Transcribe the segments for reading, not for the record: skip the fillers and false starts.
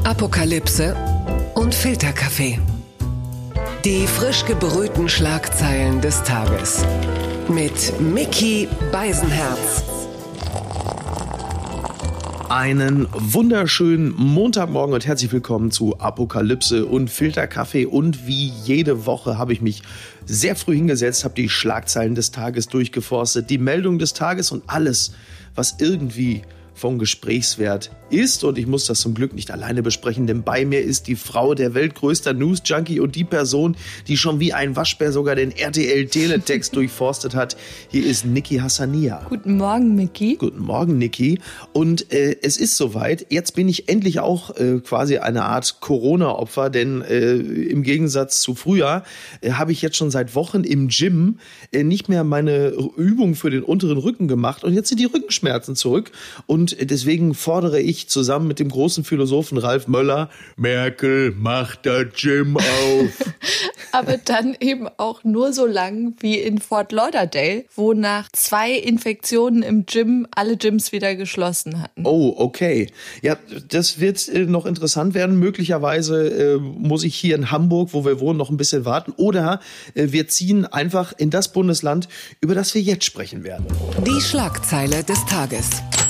Apokalypse und Filterkaffee. Die frisch gebrühten Schlagzeilen des Tages. Mit Micky Beisenherz. Einen wunderschönen Montagmorgen und herzlich willkommen zu Apokalypse und Filterkaffee. Und wie jede Woche habe ich mich sehr früh hingesetzt, habe die Schlagzeilen des Tages durchgeforstet, die Meldung des Tages und alles, was irgendwie von Gesprächswert ist. Und ich muss das zum Glück nicht alleine besprechen, denn bei mir ist die Frau, der weltgrößter News-Junkie und die Person, die schon wie ein Waschbär sogar den RTL-Teletext durchforstet hat. Hier ist Niki Hassania. Guten Morgen, Micky. Guten Morgen, Niki. Und es ist soweit. Jetzt bin ich endlich auch quasi eine Art Corona-Opfer, denn im Gegensatz zu früher habe ich jetzt schon seit Wochen im Gym nicht mehr meine Übung für den unteren Rücken gemacht und jetzt sind die Rückenschmerzen zurück. Und deswegen fordere ich zusammen mit dem großen Philosophen Ralf Möller, Merkel, mach das Gym auf. Aber dann eben auch nur so lang wie in Fort Lauderdale, wo nach 2 Infektionen im Gym alle Gyms wieder geschlossen hatten. Oh, okay. Ja, das wird noch interessant werden. Möglicherweise muss ich hier in Hamburg, wo wir wohnen, noch ein bisschen warten. Oder wir ziehen einfach in das Bundesland, über das wir jetzt sprechen werden. Die Schlagzeile des Tages.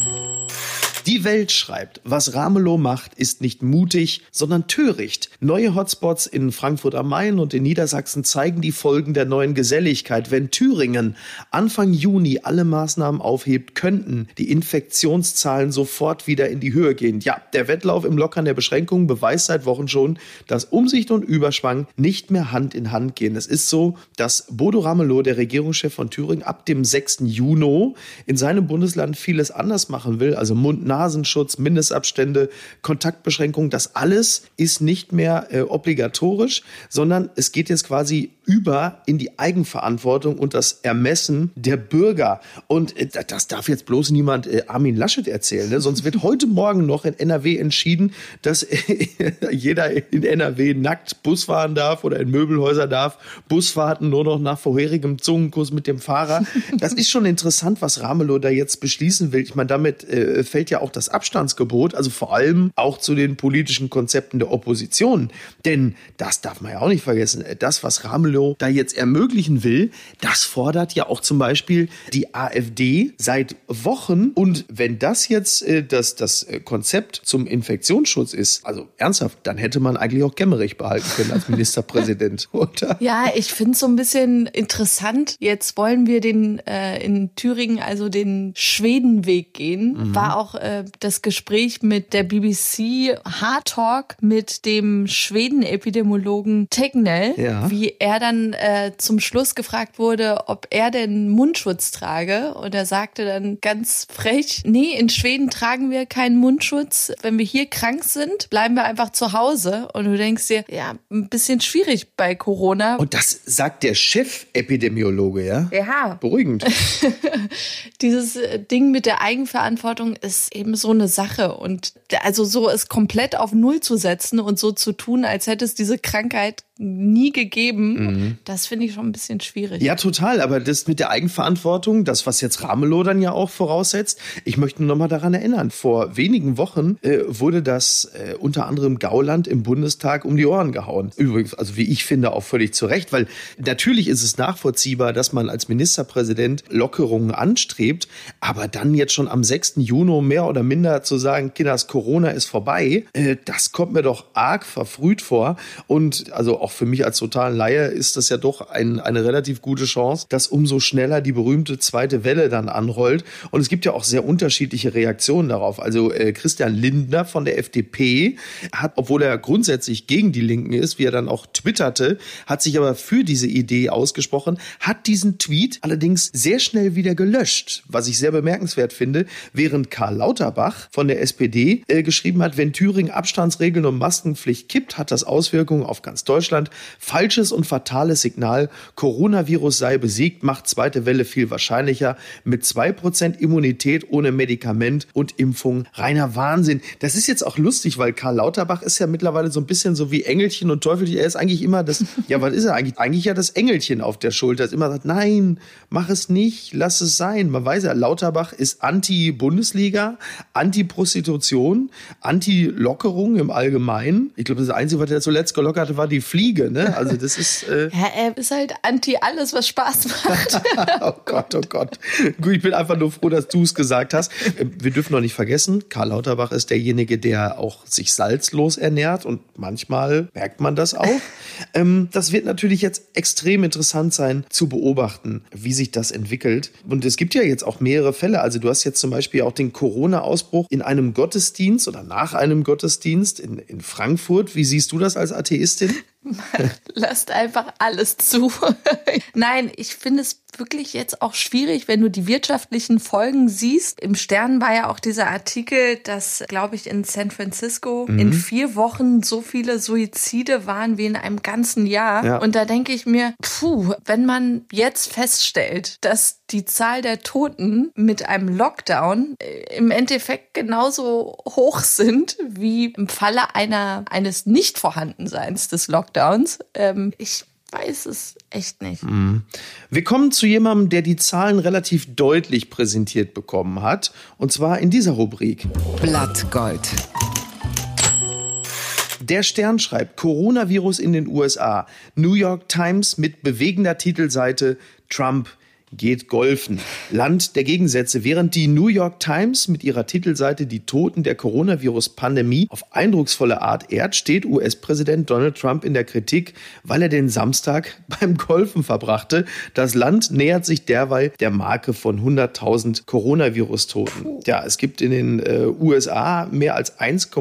Die Welt schreibt, was Ramelow macht, ist nicht mutig, sondern töricht. Neue Hotspots in Frankfurt am Main und in Niedersachsen zeigen die Folgen der neuen Geselligkeit. Wenn Thüringen Anfang Juni alle Maßnahmen aufhebt, könnten die Infektionszahlen sofort wieder in die Höhe gehen. Ja, der Wettlauf im Lockern der Beschränkungen beweist seit Wochen schon, dass Umsicht und Überschwang nicht mehr Hand in Hand gehen. Es ist so, dass Bodo Ramelow, der Regierungschef von Thüringen, ab dem 6. Juni in seinem Bundesland vieles anders machen will, also Mund-Nasenschutz, Mindestabstände, Kontaktbeschränkungen, das alles ist nicht mehr obligatorisch, sondern es geht jetzt quasi über in die Eigenverantwortung und das Ermessen der Bürger. Und das darf jetzt bloß niemand Armin Laschet erzählen, ne? Sonst wird heute Morgen noch in NRW entschieden, dass jeder in NRW nackt Bus fahren darf oder in Möbelhäuser darf, Busfahrten nur noch nach vorherigem Zungenkuss mit dem Fahrer. Das ist schon interessant, was Ramelow da jetzt beschließen will. Ich meine, damit fällt ja auch das Abstandsgebot, also vor allem auch zu den politischen Konzepten der Opposition. Denn das darf man ja auch nicht vergessen. Das, was Ramelow da jetzt ermöglichen will, das fordert ja auch zum Beispiel die AfD seit Wochen. Und wenn das jetzt das Konzept zum Infektionsschutz ist, also ernsthaft, dann hätte man eigentlich auch Kemmerich behalten können als Ministerpräsident, oder? Ja, ich finde es so ein bisschen interessant. Jetzt wollen wir in Thüringen also den Schwedenweg gehen. War auch das Gespräch mit der BBC Hard Talk mit dem Schweden-Epidemiologen Tegnell, wie er dann zum Schluss gefragt wurde, ob er denn Mundschutz trage. Und er sagte dann ganz frech, nee, in Schweden tragen wir keinen Mundschutz. Wenn wir hier krank sind, bleiben wir einfach zu Hause. Und du denkst dir, ja, ein bisschen schwierig bei Corona. Und das sagt der Chef-Epidemiologe, ja? Ja. Beruhigend. Dieses Ding mit der Eigenverantwortung ist eben so eine Sache. Und also so es komplett auf Null zu setzen und so zu tun, als hätte es diese Krankheit nie gegeben, das finde ich schon ein bisschen schwierig. Ja, total. Aber das mit der Eigenverantwortung, das, was jetzt Ramelow dann ja auch voraussetzt, ich möchte nur noch mal daran erinnern, vor wenigen Wochen wurde das unter anderem Gauland im Bundestag um die Ohren gehauen. Übrigens, also wie ich finde, auch völlig zu Recht, weil natürlich ist es nachvollziehbar, dass man als Ministerpräsident Lockerungen anstrebt, aber dann jetzt schon am 6. Juni mehr oder minder zu sagen, Kinders, Corona ist vorbei, das kommt mir doch arg verfrüht vor. Und also auch für mich als totalen Laie ist das ja doch eine relativ gute Chance, dass umso schneller die berühmte zweite Welle dann anrollt. Und es gibt ja auch sehr unterschiedliche Reaktionen darauf. Also Christian Lindner von der FDP hat, obwohl er grundsätzlich gegen die Linken ist, wie er dann auch twitterte, hat sich aber für diese Idee ausgesprochen, hat diesen Tweet allerdings sehr schnell wieder gelöscht, was ich sehr bemerkenswert finde, während Karl Lauterbach von der SPD geschrieben hat, wenn Thüringen Abstandsregeln und Maskenpflicht kippt, hat das Auswirkungen auf ganz Deutschland. Deutschland. Falsches und fatales Signal. Coronavirus sei besiegt, macht zweite Welle viel wahrscheinlicher. Mit 2% Immunität ohne Medikament und Impfung. Reiner Wahnsinn. Das ist jetzt auch lustig, weil Karl Lauterbach ist ja mittlerweile so ein bisschen so wie Engelchen und Teufelchen. Er ist eigentlich immer das, ja, was ist er eigentlich? Eigentlich ja das Engelchen auf der Schulter. Das immer sagt, nein, mach es nicht, lass es sein. Man weiß ja, Lauterbach ist Anti-Bundesliga, Anti-Prostitution, Anti-Lockerung im Allgemeinen. Ich glaube, das Einzige, was er zuletzt gelockert hat, war die Fliege, ne? Also das ist... ja, er ist halt anti alles, was Spaß macht. Oh Gott, oh Gott. Gut, ich bin einfach nur froh, dass du es gesagt hast. Wir dürfen noch nicht vergessen, Karl Lauterbach ist derjenige, der auch sich salzlos ernährt und manchmal merkt man das auch. Das wird natürlich jetzt extrem interessant sein zu beobachten, wie sich das entwickelt. Und es gibt ja jetzt auch mehrere Fälle. Also du hast jetzt zum Beispiel auch den Corona-Ausbruch in einem Gottesdienst oder nach einem Gottesdienst in Frankfurt. Wie siehst du das als Atheistin? Lasst einfach alles zu. Nein, ich finde es wirklich jetzt auch schwierig, wenn du die wirtschaftlichen Folgen siehst. Im Stern war ja auch dieser Artikel, dass, glaube ich, in San Francisco in 4 Wochen so viele Suizide waren wie in einem ganzen Jahr. Ja. Und da denke ich mir, wenn man jetzt feststellt, dass die Zahl der Toten mit einem Lockdown im Endeffekt genauso hoch sind wie im Falle eines Nichtvorhandenseins des Lockdowns. Ich weiß es echt nicht. Wir kommen zu jemandem, der die Zahlen relativ deutlich präsentiert bekommen hat. Und zwar in dieser Rubrik. Blattgold. Der Stern schreibt, Coronavirus in den USA. New York Times mit bewegender Titelseite, Trump geht golfen. Land der Gegensätze. Während die New York Times mit ihrer Titelseite die Toten der Coronavirus-Pandemie auf eindrucksvolle Art ehrt, steht US-Präsident Donald Trump in der Kritik, weil er den Samstag beim Golfen verbrachte. Das Land nähert sich derweil der Marke von 100.000 Coronavirus-Toten. Ja, es gibt in den USA mehr als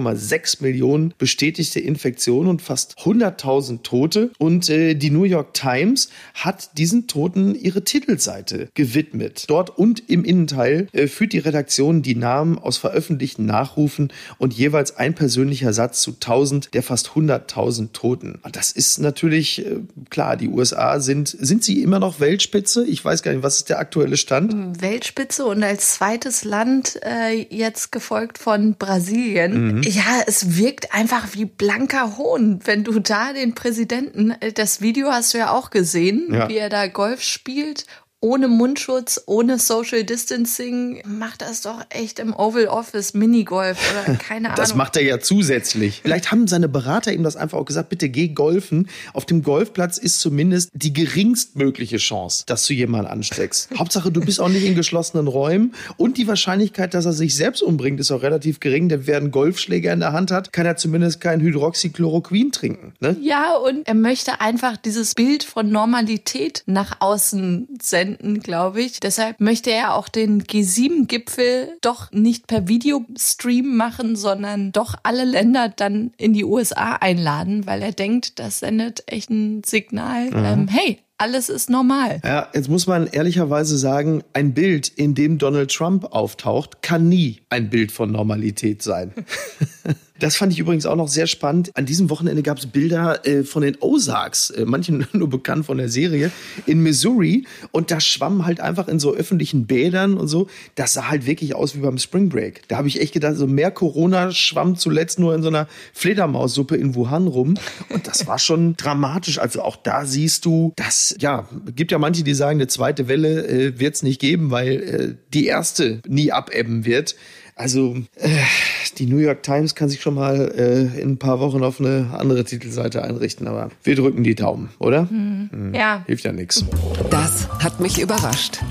1,6 Millionen bestätigte Infektionen und fast 100.000 Tote. Und die New York Times hat diesen Toten ihre Titelseite gewidmet. Dort und im Innenteil führt die Redaktion die Namen aus veröffentlichten Nachrufen und jeweils ein persönlicher Satz zu 1000 der fast 100.000 Toten. Das ist natürlich klar, die USA sind sie immer noch Weltspitze? Ich weiß gar nicht, was ist der aktuelle Stand? Weltspitze und als zweites Land jetzt gefolgt von Brasilien. Ja, es wirkt einfach wie blanker Hohn, wenn du da den Präsidenten, das Video hast du ja auch gesehen, wie er da Golf spielt. Ohne Mundschutz, ohne Social Distancing, macht das doch echt im Oval Office Minigolf oder keine Ahnung. Das macht er ja zusätzlich. Vielleicht haben seine Berater ihm das einfach auch gesagt, bitte geh golfen. Auf dem Golfplatz ist zumindest die geringstmögliche Chance, dass du jemanden ansteckst. Hauptsache, du bist auch nicht in geschlossenen Räumen und die Wahrscheinlichkeit, dass er sich selbst umbringt, ist auch relativ gering, denn wer einen Golfschläger in der Hand hat, kann er zumindest kein Hydroxychloroquin trinken. Ne? Ja, und er möchte einfach dieses Bild von Normalität nach außen senden, glaube ich. Deshalb möchte er auch den G7-Gipfel doch nicht per Videostream machen, sondern doch alle Länder dann in die USA einladen, weil er denkt, das sendet echt ein Signal, hey, alles ist normal. Ja, jetzt muss man ehrlicherweise sagen, ein Bild, in dem Donald Trump auftaucht, kann nie ein Bild von Normalität sein. Das fand ich übrigens auch noch sehr spannend. An diesem Wochenende gab es Bilder von den Ozarks, manchen nur bekannt von der Serie, in Missouri. Und da schwammen halt einfach in so öffentlichen Bädern und so. Das sah halt wirklich aus wie beim Spring Break. Da habe ich echt gedacht, so mehr Corona schwamm zuletzt nur in so einer Fledermaussuppe in Wuhan rum. Und das war schon dramatisch. Also auch da siehst du, dass, ja, gibt ja manche, die sagen, eine zweite Welle wird es nicht geben, weil die erste nie abebben wird. Also die New York Times kann sich schon mal in ein paar Wochen auf eine andere Titelseite einrichten, aber wir drücken die Daumen, oder? Ja. Hilft ja nichts. Das hat mich überrascht.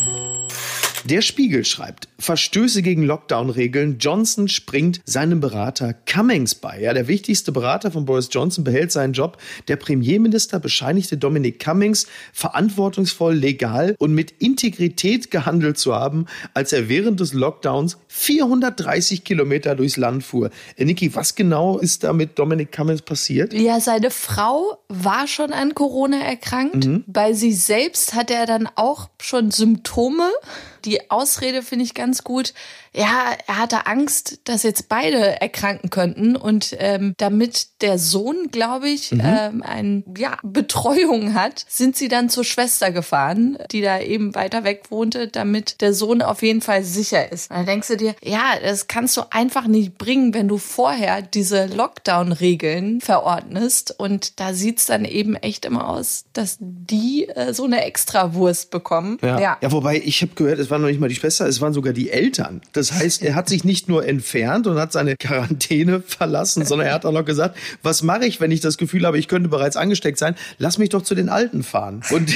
Der Spiegel schreibt, Verstöße gegen Lockdown-Regeln. Johnson springt seinem Berater Cummings bei. Ja, der wichtigste Berater von Boris Johnson behält seinen Job. Der Premierminister bescheinigte Dominic Cummings, verantwortungsvoll, legal und mit Integrität gehandelt zu haben, als er während des Lockdowns 430 Kilometer durchs Land fuhr. Niki, was genau ist da mit Dominic Cummings passiert? Ja, seine Frau war schon an Corona erkrankt. Bei sich selbst hat er dann auch schon Symptome, die die Ausrede finde ich ganz gut. Ja, er hatte Angst, dass jetzt beide erkranken könnten und damit der Sohn, glaube ich, eine Betreuung hat, sind sie dann zur Schwester gefahren, die da eben weiter weg wohnte, damit der Sohn auf jeden Fall sicher ist. Und dann denkst du dir, ja, das kannst du einfach nicht bringen, wenn du vorher diese Lockdown-Regeln verordnest und da sieht's dann eben echt immer aus, dass die so eine Extrawurst bekommen. Ja, wobei ich habe gehört, es waren noch nicht mal die Schwester, es waren sogar die Eltern. Das heißt, er hat sich nicht nur entfernt und hat seine Quarantäne verlassen, sondern er hat auch noch gesagt, was mache ich, wenn ich das Gefühl habe, ich könnte bereits angesteckt sein? Lass mich doch zu den Alten fahren. Und,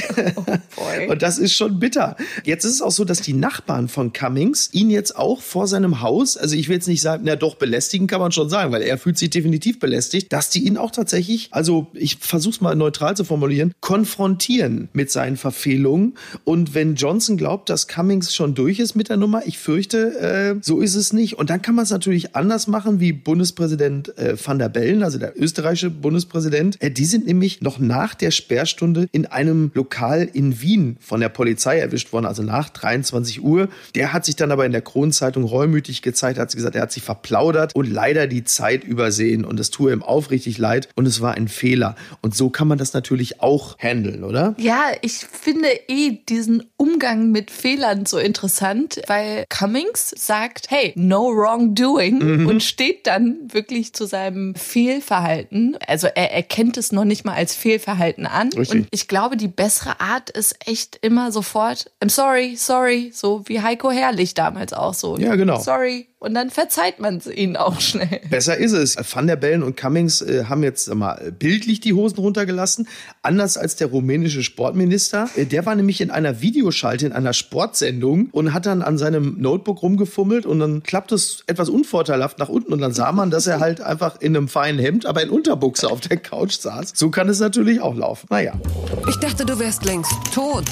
und das ist schon bitter. Jetzt ist es auch so, dass die Nachbarn von Cummings ihn jetzt auch vor seinem Haus, also ich will jetzt nicht sagen, na doch, belästigen kann man schon sagen, weil er fühlt sich definitiv belästigt, dass die ihn auch tatsächlich, also ich versuche es mal neutral zu formulieren, konfrontieren mit seinen Verfehlungen. Und wenn Johnson glaubt, dass Cummings schon durch ist mit der Nummer, ich fürchte, so ist es nicht. Und dann kann man es natürlich anders machen, wie Bundespräsident Van der Bellen, also der österreichische Bundespräsident. Die sind nämlich noch nach der Sperrstunde in einem Lokal in Wien von der Polizei erwischt worden, also nach 23 Uhr. Der hat sich dann aber in der Kronenzeitung reumütig gezeigt, hat gesagt, er hat sich verplaudert und leider die Zeit übersehen und es tue ihm aufrichtig leid und es war ein Fehler. Und so kann man das natürlich auch handeln, oder? Ja, ich finde diesen Umgang mit Fehlern so interessant, weil Cummings sagt, hey, no wrongdoing und steht dann wirklich zu seinem Fehlverhalten. Also er erkennt es noch nicht mal als Fehlverhalten an. Richtig. Und ich glaube, die bessere Art ist echt immer sofort, I'm sorry, so wie Heiko Herrlich damals auch so. Ja, genau. Sorry. Und dann verzeiht man es ihnen auch schnell. Besser ist es. Van der Bellen und Cummings haben jetzt mal bildlich die Hosen runtergelassen. Anders als der rumänische Sportminister. Der war nämlich in einer Videoschalte in einer Sportsendung und hat dann an seinem Notebook rumgefummelt und dann klappt es etwas unvorteilhaft nach unten und dann sah man, dass er halt einfach in einem feinen Hemd, aber in Unterbuchse auf der Couch saß. So kann es natürlich auch laufen. Naja. Ich dachte, du wärst längst tot.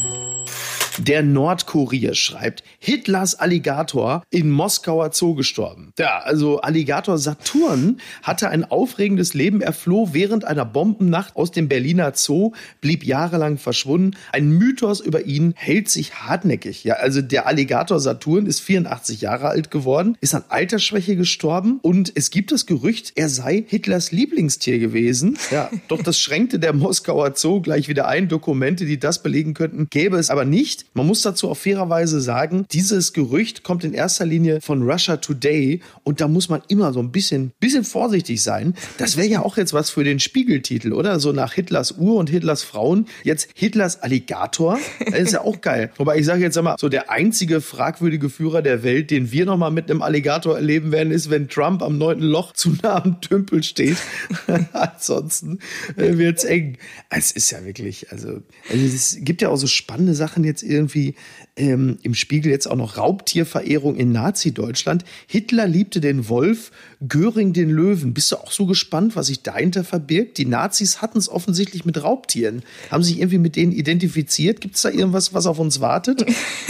Der Nordkurier schreibt, Hitlers Alligator in Moskauer Zoo gestorben. Ja, also Alligator Saturn hatte ein aufregendes Leben. Er floh während einer Bombennacht aus dem Berliner Zoo, blieb jahrelang verschwunden. Ein Mythos über ihn hält sich hartnäckig. Ja, also der Alligator Saturn ist 84 Jahre alt geworden, ist an Altersschwäche gestorben und es gibt das Gerücht, er sei Hitlers Lieblingstier gewesen. Ja, doch das schränkte der Moskauer Zoo gleich wieder ein. Dokumente, die das belegen könnten, gäbe es aber nicht. Man muss dazu auch fairerweise sagen, dieses Gerücht kommt in erster Linie von Russia Today und da muss man immer so ein bisschen vorsichtig sein. Das wäre ja auch jetzt was für den Spiegeltitel, oder? So nach Hitlers Uhr und Hitlers Frauen. Jetzt Hitlers Alligator. Das ist ja auch geil. Wobei ich sage jetzt einmal, so der einzige fragwürdige Führer der Welt, den wir nochmal mit einem Alligator erleben werden, ist, wenn Trump am 9. Loch zu nah am Tümpel steht. Ansonsten wird's eng. Es ist ja wirklich, also es gibt ja auch so spannende Sachen jetzt irgendwie im Spiegel jetzt auch noch Raubtierverehrung in Nazi-Deutschland. Hitler liebte den Wolf, Göring den Löwen. Bist du auch so gespannt, was sich dahinter verbirgt? Die Nazis hatten es offensichtlich mit Raubtieren. Haben sich irgendwie mit denen identifiziert? Gibt es da irgendwas, was auf uns wartet?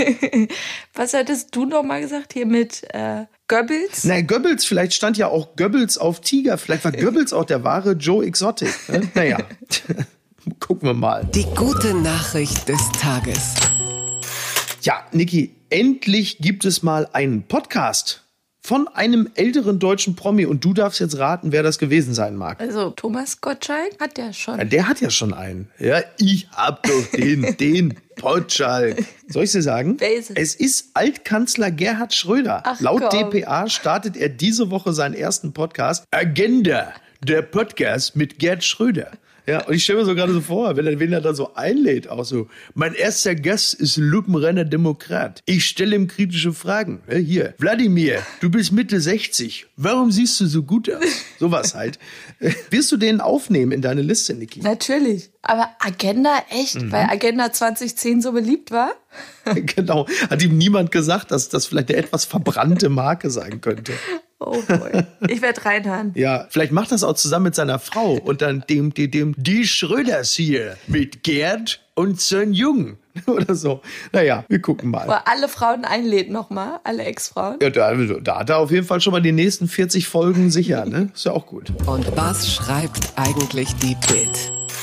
Was hattest du noch mal gesagt hier mit Goebbels? Na, Goebbels, vielleicht stand ja auch Goebbels auf Tiger. Vielleicht war Goebbels auch der wahre Joe Exotic. Ne? Naja, gucken wir mal. Die gute Nachricht des Tages. Ja, Niki, endlich gibt es mal einen Podcast von einem älteren deutschen Promi und du darfst jetzt raten, wer das gewesen sein mag. Also Thomas Gottschalk hat ja schon. Ja, der hat ja schon einen. Ja, ich hab doch den Gottschalk. Soll ich dir sagen? Wer ist es? Es ist Altkanzler Gerhard Schröder. Ach, Laut komm. dpa startet er diese Woche seinen ersten Podcast. Agenda, der Podcast mit Gerd Schröder. Ja, und ich stelle mir so gerade so vor, wenn er da so einlädt, auch so, mein erster Gast ist lupenreiner Demokrat. Ich stelle ihm kritische Fragen. Hier, Wladimir, du bist Mitte 60. Warum siehst du so gut aus? Sowas halt. Wirst du den aufnehmen in deine Liste, Niki? Natürlich. Aber Agenda, echt? Weil Agenda 2010 so beliebt war? Genau. Hat ihm niemand gesagt, dass das vielleicht eine etwas verbrannte Marke sein könnte. Oh boy. Ich werde reinhören. Ja, vielleicht macht das auch zusammen mit seiner Frau und dann die Schröders hier mit Gerd und Sön Jung oder so. Naja, wir gucken mal. Wo er alle Frauen einlädt nochmal, alle Ex-Frauen. Ja, da hat er auf jeden Fall schon mal die nächsten 40 Folgen sicher, ne? Ist ja auch gut. Und was schreibt eigentlich die Bild?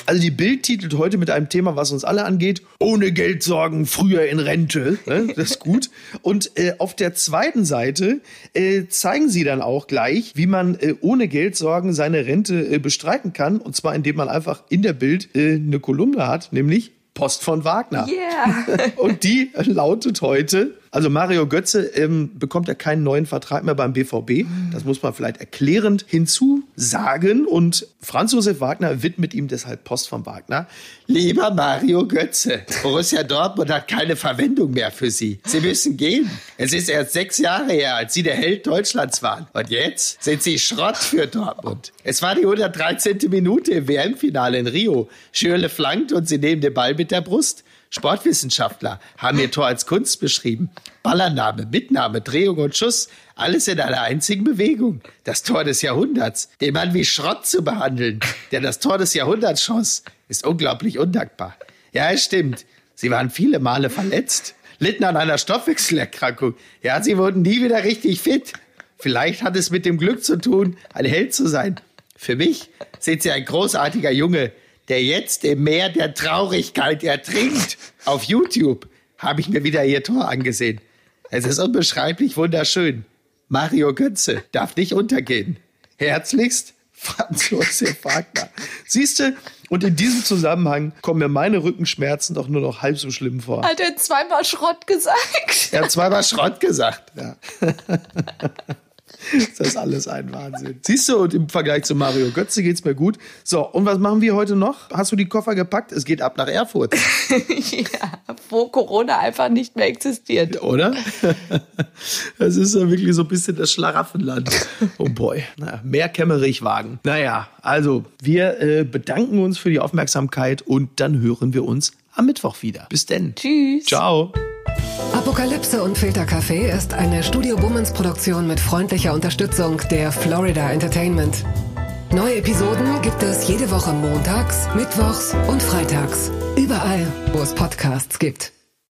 Also die Bild titelt heute mit einem Thema, was uns alle angeht. Ohne Geldsorgen, früher in Rente. Das ist gut. Und auf der zweiten Seite zeigen sie dann auch gleich, wie man ohne Geldsorgen seine Rente bestreiten kann. Und zwar, indem man einfach in der Bild eine Kolumne hat, nämlich Post von Wagner. Yeah. Und die lautet heute, also Mario Götze bekommt ja keinen neuen Vertrag mehr beim BVB. Das muss man vielleicht erklärend hinzusagen. Und Franz Josef Wagner widmet ihm deshalb Post von Wagner. Lieber Mario Götze, Borussia Dortmund hat keine Verwendung mehr für Sie. Sie müssen gehen. Es ist erst 6 Jahre her, als Sie der Held Deutschlands waren. Und jetzt sind Sie Schrott für Dortmund. Es war die 113. Minute im WM-Finale in Rio. Schürrle flankt und Sie nehmen den Ball mit der Brust. Sportwissenschaftler haben ihr Tor als Kunst beschrieben. Ballannahme, Mitnahme, Drehung und Schuss, alles in einer einzigen Bewegung. Das Tor des Jahrhunderts. Den Mann wie Schrott zu behandeln, der das Tor des Jahrhunderts schoss, ist unglaublich undankbar. Ja, es stimmt. Sie waren viele Male verletzt, litten an einer Stoffwechselerkrankung. Ja, sie wurden nie wieder richtig fit. Vielleicht hat es mit dem Glück zu tun, ein Held zu sein. Für mich sind sie ein großartiger Junge, der jetzt im Meer der Traurigkeit ertrinkt. Auf YouTube habe ich mir wieder ihr Tor angesehen. Es ist unbeschreiblich wunderschön. Mario Götze darf nicht untergehen. Herzlichst, Franz Josef Wagner. Siehste, und in diesem Zusammenhang kommen mir meine Rückenschmerzen doch nur noch halb so schlimm vor. Hat er zweimal Schrott gesagt? Er hat zweimal Schrott gesagt, ja. Das ist alles ein Wahnsinn. Siehst du, und im Vergleich zu Mario Götze geht's mir gut. So, und was machen wir heute noch? Hast du die Koffer gepackt? Es geht ab nach Erfurt. Ja, wo Corona einfach nicht mehr existiert. Oder? Das ist ja wirklich so ein bisschen das Schlaraffenland. Oh boy. Naja, mehr Kemmerich-Wagen. Naja, also wir bedanken uns für die Aufmerksamkeit und dann hören wir uns am Mittwoch wieder. Bis denn. Tschüss. Ciao. Apokalypse und Filterkaffee ist eine Studio Bummens Produktion mit freundlicher Unterstützung der Florida Entertainment. Neue Episoden gibt es jede Woche montags, mittwochs und freitags. Überall, wo es Podcasts gibt.